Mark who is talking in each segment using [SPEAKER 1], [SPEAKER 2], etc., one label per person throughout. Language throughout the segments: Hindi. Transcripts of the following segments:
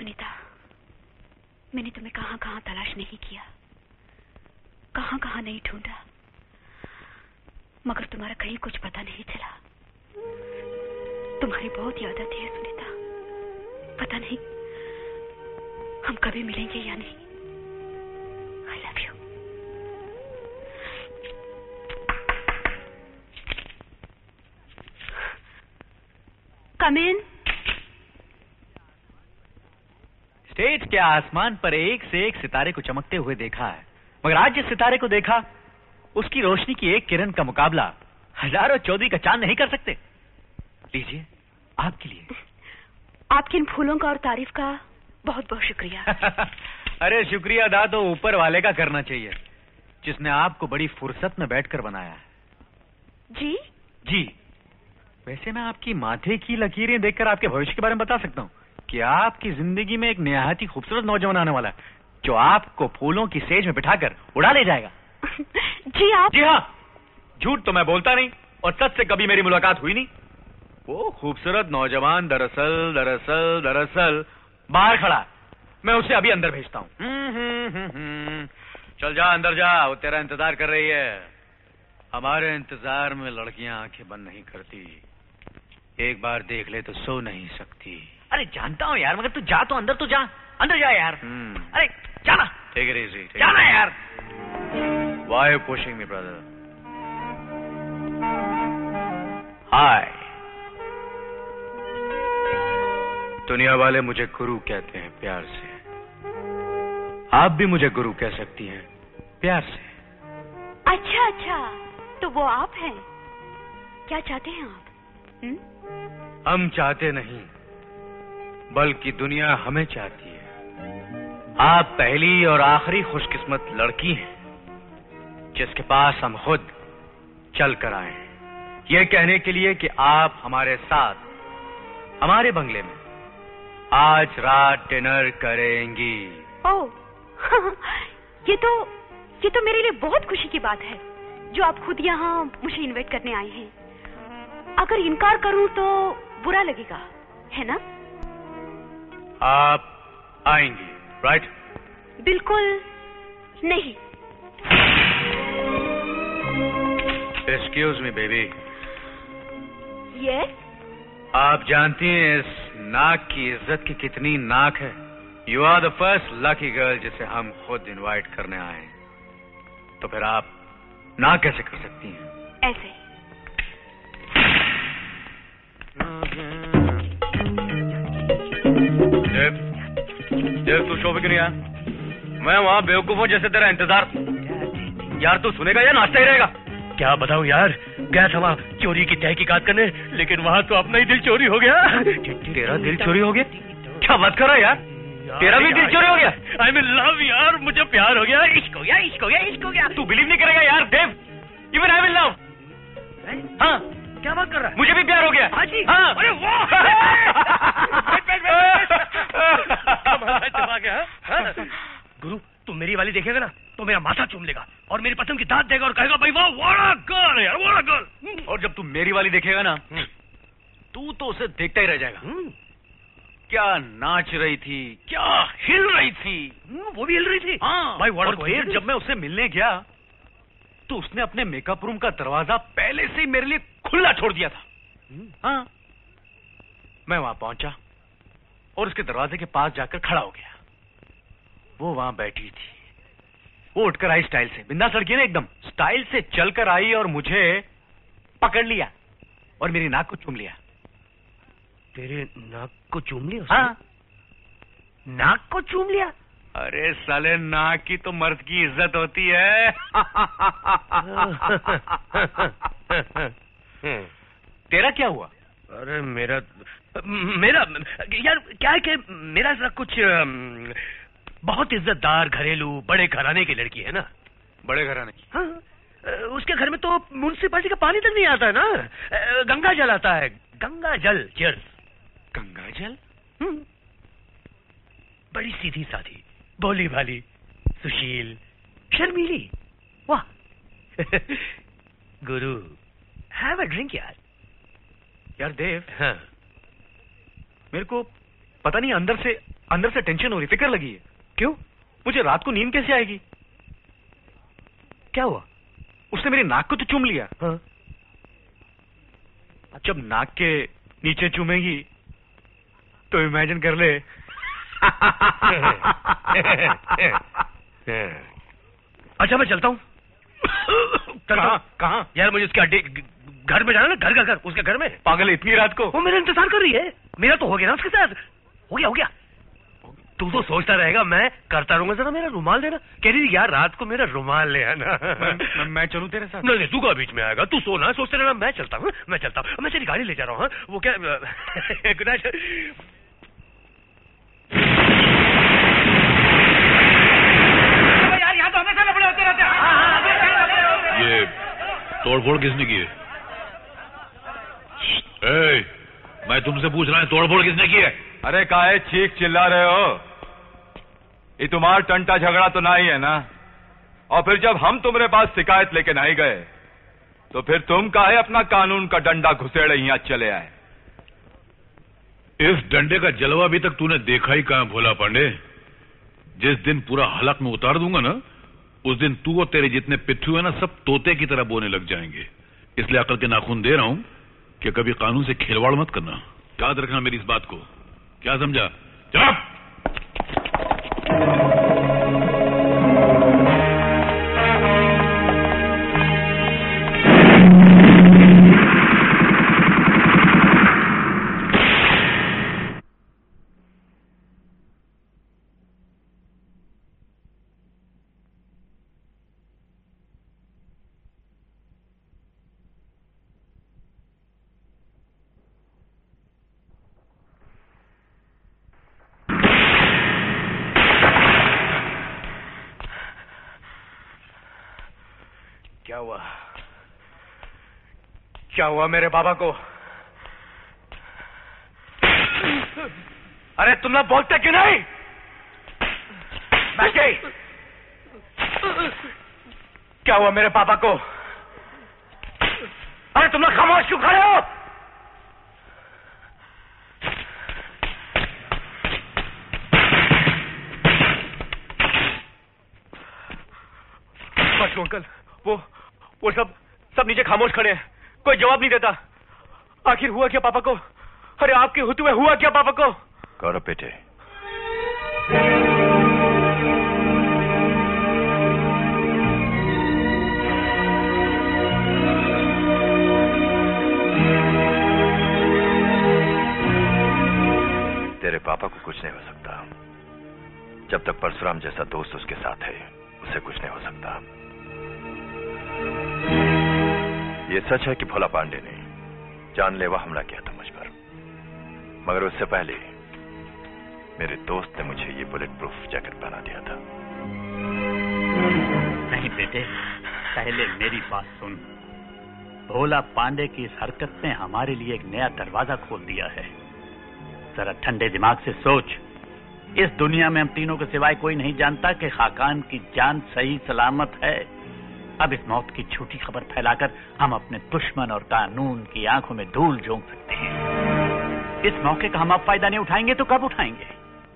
[SPEAKER 1] सुनीता, मैंने तुम्हें कहां कहां तलाश नहीं किया, कहां कहां नहीं ढूंढा, मगर तुम्हारा कहीं कुछ पता नहीं चला। तुम्हारी बहुत याद आती है सुनीता, पता नहीं हम कभी मिलेंगे या नहीं। I love you. Come in.
[SPEAKER 2] Stage के आसमान पर एक से एक सितारे को चमकते हुए देखा है, मगर आज जिस सितारे को देखा उसकी रोशनी की एक किरण का मुकाबला हजारों चौधरी का चांद नहीं कर सकते। लीजिए, आपके लिए।
[SPEAKER 1] आपके इन फूलों का और तारीफ का बहुत बहुत शुक्रिया।
[SPEAKER 2] अरे शुक्रिया अदा तो ऊपर वाले का करना चाहिए, जिसने आपको बड़ी फुर्सत में बैठकर बनाया है।
[SPEAKER 1] जी
[SPEAKER 2] जी। वैसे मैं आपकी माथे की लकीरें देखकर आपके भविष्य के बारे में बता सकता हूँ कि आपकी जिंदगी में एक निहायत ही खूबसूरत नौजवान आने वाला है, जो आपको फूलों की सेज में बिठाकर उड़ा ले जाएगा।
[SPEAKER 1] जी आप?
[SPEAKER 2] जी हाँ, झूठ तो मैं बोलता नहीं और सच से कभी मेरी मुलाकात हुई नहीं। वो खूबसूरत नौजवान दरअसल बाहर खड़ा है। मैं उसे अभी अंदर भेजता हूँ। चल जा, अंदर जा, वो तेरा इंतजार कर रही है। हमारे इंतजार में लड़कियां आंखें बंद नहीं करती, एक बार देख ले तो सो नहीं सकती।
[SPEAKER 3] अरे जानता हूँ यार, मगर तू जा तो अंदर अंदर जा यार। अरे जाना,
[SPEAKER 2] टेक इट इजी,
[SPEAKER 3] जाना यार।
[SPEAKER 2] Why are you pushing me, brother? Hi. दुनिया वाले मुझे गुरु कहते हैं प्यार से, आप भी मुझे गुरु कह सकती हैं प्यार से।
[SPEAKER 1] अच्छा अच्छा, तो वो आप हैं। क्या चाहते हैं आप?
[SPEAKER 2] हम चाहते नहीं, बल्कि दुनिया हमें चाहती है। आप पहली और आखिरी खुशकिस्मत लड़की हैं जिसके पास हम खुद चल कर आए हैं, ये कहने के लिए कि आप हमारे साथ हमारे बंगले में आज रात डिनर करेंगी।
[SPEAKER 1] ओह, ये तो मेरे लिए बहुत खुशी की बात है, जो आप खुद यहाँ मुझे इनवाइट करने आए हैं। अगर इनकार करूं तो बुरा लगेगा, है ना?
[SPEAKER 2] आप आएंगी, राइट?
[SPEAKER 1] बिल्कुल नहीं।
[SPEAKER 2] Excuse me baby.
[SPEAKER 1] यस?
[SPEAKER 2] आप जानती हैं इस नाक की इज्जत की कितनी नाक है? You are the first lucky girl जिसे हम खुद इनवाइट करने आए हैं, तो फिर आप ना कैसे कर सकती हैं?
[SPEAKER 1] ऐसे।
[SPEAKER 2] देव तू शो पे क्यों नहीं आया? मैं वहाँ बेवकूफों जैसे तेरा इंतजार। यार तू सुनेगा या नाचता ही रहेगा?
[SPEAKER 4] क्या बताऊं यार, गया था वहाँ चोरी की तहकीकात करने, लेकिन वहाँ तो अपना ही दिल चोरी हो गया।
[SPEAKER 2] तेरा दिल चोरी हो गया? क्या बात कर रहा है यार? तेरा भी दिल चोरी हो गया?
[SPEAKER 4] आई मीन लव यार, मुझे प्यार हो गया, इश्क हो गया, इश्क हो गया, इश्क हो गया।
[SPEAKER 2] तू बिलीव नहीं करेगा यार Dev, even I will love. हाँ,
[SPEAKER 4] क्या बात कर रहा है?
[SPEAKER 2] मुझे भी प्यार हो गया।
[SPEAKER 4] हाँ जी।
[SPEAKER 2] हाँ।
[SPEAKER 4] अरे वाह। गुरु, तू मेरी वाली देखेगा ना तो मेरा माथा चूम लेगा और मेरी पसंद की दांत देगा और कहेगा भाई वाह, व्हाट अ गर्ल यार, व्हाट अ गर्ल।
[SPEAKER 2] और जब तू मेरी वाली देखेगा ना, तू तो उसे देखता ही रह जाएगा। क्या नाच रही थी, क्या हिल रही थी।
[SPEAKER 4] वो भी हिल रही थी?
[SPEAKER 2] हाँ
[SPEAKER 4] भाई
[SPEAKER 2] और फिर जब मैं उससे मिलने गया तो उसने अपने मेकअप रूम का दरवाजा पहले से ही मेरे लिए खुला छोड़ दिया था। हाँ, मैं वहां पहुंचा और उसके दरवाजे के पास जाकर खड़ा हो गया। वो वहां बैठी थी, वो उठकर आई स्टाइल से, बिंदास लड़की है ना एकदम, स्टाइल से चलकर आई और मुझे पकड़ लिया और मेरी नाक को चूम लिया।
[SPEAKER 4] तेरे नाक को चूम लिया उसने?
[SPEAKER 2] हाँ।
[SPEAKER 4] नाक को चूम लिया?
[SPEAKER 2] अरे साले, नाक की तो मर्द की इज्जत होती है। तेरा क्या हुआ?
[SPEAKER 4] अरे मेरा यार क्या है कि मेरा जरा कुछ बहुत इज्जतदार घरेलू बड़े घराने की लड़की है ना।
[SPEAKER 2] बड़े घराने की?
[SPEAKER 4] हाँ, उसके घर में तो म्युनिसिपालिटी का पानी तक नहीं आता है ना, गंगा जल आता है, गंगा जल। चीयर्स।
[SPEAKER 2] गंगा जल?
[SPEAKER 4] बड़ी सीधी साधी, भोली भाली, सुशील, शर्मीली। वाह। गुरु, हैव अ ड्रिंक यार।
[SPEAKER 2] यार देव,
[SPEAKER 4] हाँ।
[SPEAKER 2] मेरे को पता नहीं अंदर से अंदर से टेंशन हो रही, फिक्र लगी है।
[SPEAKER 4] क्यों?
[SPEAKER 2] मुझे रात को नींद कैसे आएगी?
[SPEAKER 4] क्या हुआ?
[SPEAKER 2] उसने मेरी नाक को तो चूम लिया।
[SPEAKER 4] हाँ?
[SPEAKER 2] जब नाक के नीचे चूमेगी तो इमेजिन कर ले।
[SPEAKER 4] अच्छा मैं चलता हूँ।
[SPEAKER 2] कहाँ?
[SPEAKER 4] यार मुझे उसके अड्डे घर में जाना ना, घर उसके घर में।
[SPEAKER 2] पागल है, इतनी रात को?
[SPEAKER 4] वो मेरा इंतजार कर रही है। मेरा तो हो गया ना उसके साथ। हो गया। तू तो सोचता रहेगा, मैं करता रहूंगा। जरा मेरा रुमाल देना। कह रही यार रात को मेरा रुमाल ले आना।
[SPEAKER 2] मैं चलूं तेरे साथ?
[SPEAKER 4] नहीं, तू का बीच में आएगा। तू सोना, सोचते रहना। मैं चलता हूँ। मैं तेरी गाड़ी ले जा रहा हूँ। वो क्या गुड नाइट। यार यहाँ तो हमेशा लफड़े होते रहते हैं।
[SPEAKER 5] ये तोड़फोड़ किसने की है? मैं तुमसे पूछ रहा हूँ, तोड़फोड़ किसने की है?
[SPEAKER 6] अरे काहे चीख चिल्ला रहे हो? ये तुम्हारा टंटा झगड़ा तो नहीं है ना? और फिर जब हम तुम्हारे पास शिकायत लेके नहीं गए तो फिर तुम काहे अपना कानून का डंडा घुसेड़े यहाँ चले आए?
[SPEAKER 5] इस डंडे का जलवा अभी तक तूने देखा ही कहां भोला पांडे? जिस दिन पूरा हलक में उतार दूंगा ना, उस दिन तू और तेरे जितने पिट्ठू है ना, सब तोते की तरह बोने लग जाएंगे। इसलिए अकल के नाखून दे रहा हूं कि कभी कानून से खिलवाड़ मत करना। याद रखना मेरी इस बात को। क्या समझा? चुप!
[SPEAKER 2] क्या हुआ मेरे बाबा को? अरे तुम लोग बोलते क्यों नहीं? बैठे। क्या हुआ मेरे पापा को? अरे तुम लोग खामोश क्यों खड़े हो? बच्चों अंकल, वो सब नीचे खामोश खड़े हैं। कोई जवाब नहीं देता। आखिर हुआ क्या पापा को? अरे आपके होते हुए हुआ क्या पापा को?
[SPEAKER 6] गौरव बेटे, तेरे पापा को कुछ नहीं हो सकता। जब तक परशुराम जैसा दोस्त उसके साथ है, उसे कुछ नहीं हो सकता। ये सच है कि भोला पांडे ने जानलेवा हमला किया था मुझ पर, मगर उससे पहले मेरे दोस्त ने मुझे ये बुलेट प्रूफ जैकेट पहना दिया था।
[SPEAKER 3] नहीं बेटे, पहले मेरी बात सुन। भोला पांडे की इस हरकत ने हमारे लिए एक नया दरवाजा खोल दिया है। जरा ठंडे दिमाग से सोच। इस दुनिया में हम तीनों के सिवाय कोई नहीं जानता कि खाकान की जान सही सलामत है। अब इस मौत की झूठी खबर फैलाकर हम अपने दुश्मन और कानून की आंखों में धूल झोंक सकते हैं। इस मौके का हम अब फायदा नहीं उठाएंगे तो कब उठाएंगे?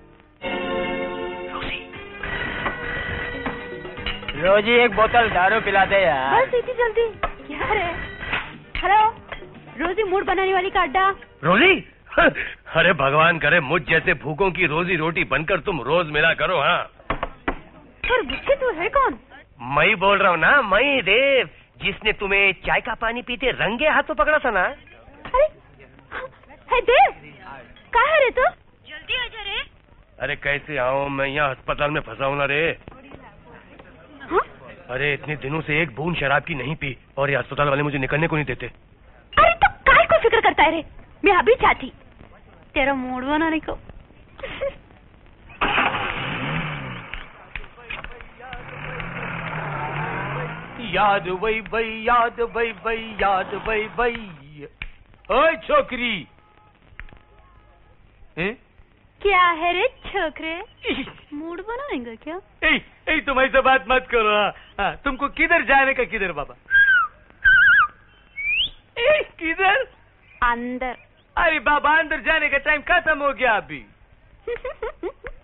[SPEAKER 7] रोजी एक बोतल दारू पिला दे यार।
[SPEAKER 1] बस इतनी जल्दी क्या है? हेलो, रोजी मूड बनाने वाली का अड्डा।
[SPEAKER 4] रोजी? अरे भगवान करे मुझ जैसे भूखों की रोजी रोटी बनकर तुम रोज मिला करो। हाँ,
[SPEAKER 1] पर मुझसे तू है कौन?
[SPEAKER 4] मैं बोल रहा हूँ ना, मैं देव, जिसने तुम्हें चाय का पानी पीते रंगे हाथों पकड़ा था ना।
[SPEAKER 1] अरे है देव, कहाँ है रे तू? जल्दी आ जा रे।
[SPEAKER 4] अरे कैसे आऊँ, मैं यहाँ अस्पताल में फंसा हूँ ना रे।
[SPEAKER 1] हाँ?
[SPEAKER 4] अरे इतने दिनों से एक बूंद शराब की नहीं पी और ये अस्पताल वाले मुझे निकलने को नहीं देते।
[SPEAKER 1] अरे तो काय को फिक्र करता है रे? मैं अभी चाहती तेरा मूड बनाने को।
[SPEAKER 7] याद वही भाई, याद वही भाई, याद वही भाई। ओए छोकरी,
[SPEAKER 1] क्या है रे छोकरे? मूड बनाएंगे क्या?
[SPEAKER 7] तुम ऐसा बात मत करो। हाँ, तुमको किधर जाने का? किधर बाबा? किधर?
[SPEAKER 1] अंदर।
[SPEAKER 7] अरे बाबा, अंदर जाने का टाइम खत्म हो गया अभी।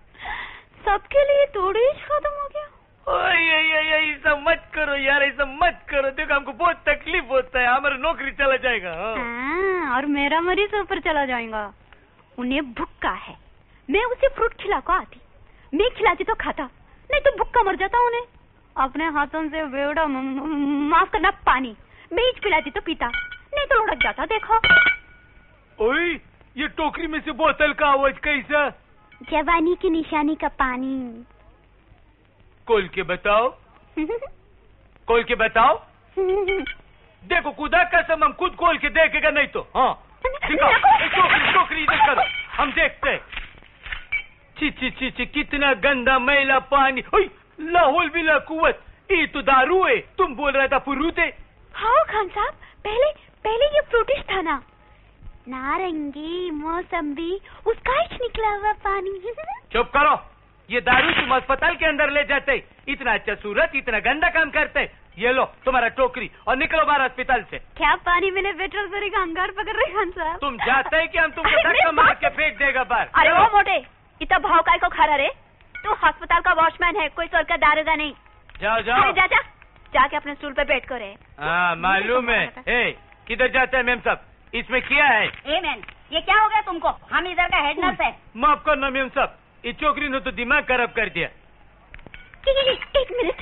[SPEAKER 1] स्टोरेज खत्म हो गया।
[SPEAKER 7] ऐसा मत करो यार, ऐसा मत करो। देखो हमको बहुत तकलीफ होता है, हमारा नौकरी चला जाएगा।
[SPEAKER 1] और मेरा मरीज ऊपर चला जाएगा। उन्हें भूखा है, मैं उसे फ्रूट खिला को आती, मैं खिलाती तो खाता, नहीं तो भूखा मर जाता। उन्हें अपने हाथों से बेवड़ा माफ करना पानी मैं पिलाती तो पीता, नहीं तो लुढ़क जाता। देखो
[SPEAKER 7] ओए, ये टोकरी में से बोतल का आवाज कैसा?
[SPEAKER 1] जवानी की निशानी का पानी।
[SPEAKER 7] खोल के बताओ, खोल के बताओ। देखो खुदा कसम, हम खुद खोल के देखेगा, नहीं तो हाँ टोकरी इधर करो, हम देखते हैं। ची ची ची ची, कितना गंदा मैला पानी। लाहौल बिला कुवत, ये तो दारू है। तुम बोल रहा था फ्रूट है।
[SPEAKER 1] हाँ खान साहब, पहले ये फ्रूटिश था ना, नारंगी मौसम्बी, उसका ही निकला हुआ पानी।
[SPEAKER 7] चुप करो, ये दारू तुम अस्पताल के अंदर ले जाते, इतना अच्छा सूरत, इतना गंदा काम करते। ये लो तुम्हारा टोकरी और निकलो बाहर अस्पताल से।
[SPEAKER 1] क्या पानी मैंने पेट्रोल भरी का अंगार पकड़ रहे खान साहब?
[SPEAKER 7] तुम जाते है कि हम तुमको धक्का मार के फेंक देगा बाहर।
[SPEAKER 1] अरे वो मोटे, इतना भाव काय को खा रहा रे? तू अस्पताल का वॉचमैन है, कोई सोच का दारूगा नहीं।
[SPEAKER 7] जाओ जाओ,
[SPEAKER 1] जा जाके अपने स्टूल पे बैठ कर।
[SPEAKER 7] हाँ मालूम है। किधर जाता है मेम साहब? इसमें क्या है?
[SPEAKER 8] ए मैन, ये क्या हो गया तुमको? हम इधर का हेड नर्स है।
[SPEAKER 7] माफ करना मेम साहब, इस छोकरी ने तो दिमाग खराब कर दिया।
[SPEAKER 1] एक मिनट,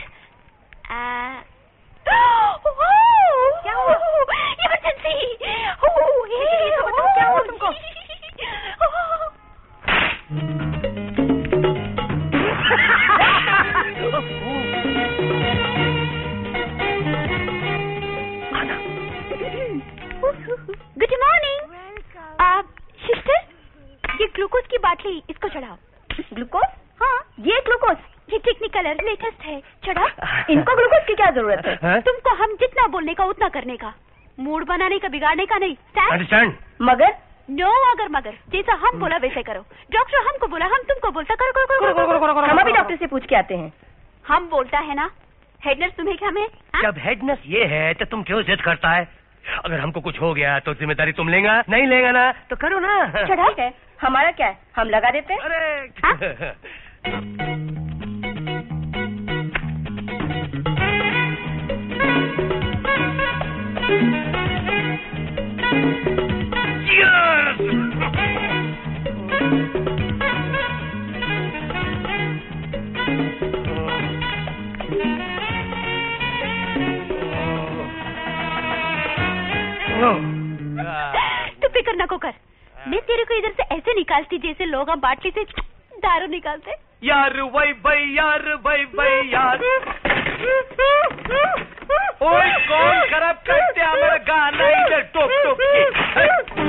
[SPEAKER 8] क्या हुआ?
[SPEAKER 1] इमरजेंसी।
[SPEAKER 8] क्या हुआ तुमको?
[SPEAKER 1] Good morning. सिस्टर, ये ग्लूकोज की बाटली इसको चढ़ाओ।
[SPEAKER 8] ग्लूकोज?
[SPEAKER 1] हाँ,
[SPEAKER 8] ये ग्लूकोज?
[SPEAKER 1] ये टेक्निकल लेटेस्ट है, चढ़ाओ।
[SPEAKER 8] इनको ग्लूकोज की क्या जरूरत है?
[SPEAKER 1] तुमको हम जितना बोलने का उतना करने का, मूड बनाने का, बिगाड़ने का नहीं।
[SPEAKER 7] अंडरस्टैंड?
[SPEAKER 8] मगर
[SPEAKER 1] नो अगर मगर, जैसा हम बोला वैसे करो। डॉक्टर हमको बोला, हम तुमको बोलता करो करो करो करो करो करो।
[SPEAKER 8] हम अभी डॉक्टर से पूछ के आते हैं।
[SPEAKER 1] हम बोलता है ना, हेड नर्स तुम्हें क्या में?
[SPEAKER 4] जब हेड नर्स ये है तो तुम क्यों जिद करता है? अगर हमको कुछ हो गया तो जिम्मेदारी तुम लेगा, नहीं लेगा ना तो करो ना।
[SPEAKER 1] चढ़ा
[SPEAKER 8] है, हमारा क्या है, हम लगा देते हैं।
[SPEAKER 4] अरे
[SPEAKER 1] तू फिक्र न को कर, मैं तेरे को इधर से ऐसे निकालती जैसे लोग हम बाटली से दारू निकालते।
[SPEAKER 7] यार वही भाई, यार भाई भाई यार। ओए कौन खराब करते हमारा गाना इधर टोक टोक के?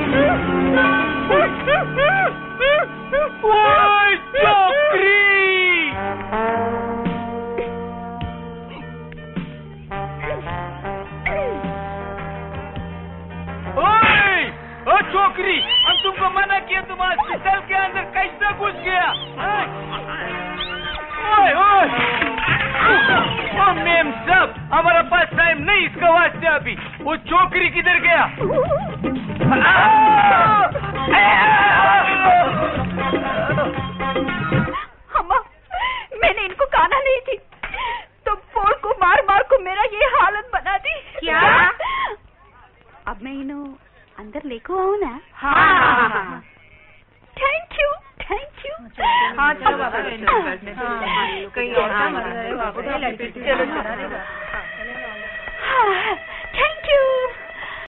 [SPEAKER 7] ओए छोकरी, ओ छोकरी, हम तुमको मना किया, तुम हॉस्पिटल के अंदर कैसे घुस गया? ओए ओ मैम साहब, हमारा पास टाइम नहीं इसका वास्ते। अभी वो छोकरी किधर गया?
[SPEAKER 1] अम्मा, मैंने इनको काना नहीं थी तो फोड़ को मार मार को मेरा ये हालत बना दी।
[SPEAKER 8] क्या?
[SPEAKER 1] अब मैं इन्हों अंदर लेको आऊँ ना?
[SPEAKER 8] हाँ।
[SPEAKER 1] Thank you, thank you.
[SPEAKER 8] हाँ चलो बाबा, कहीं और काम है।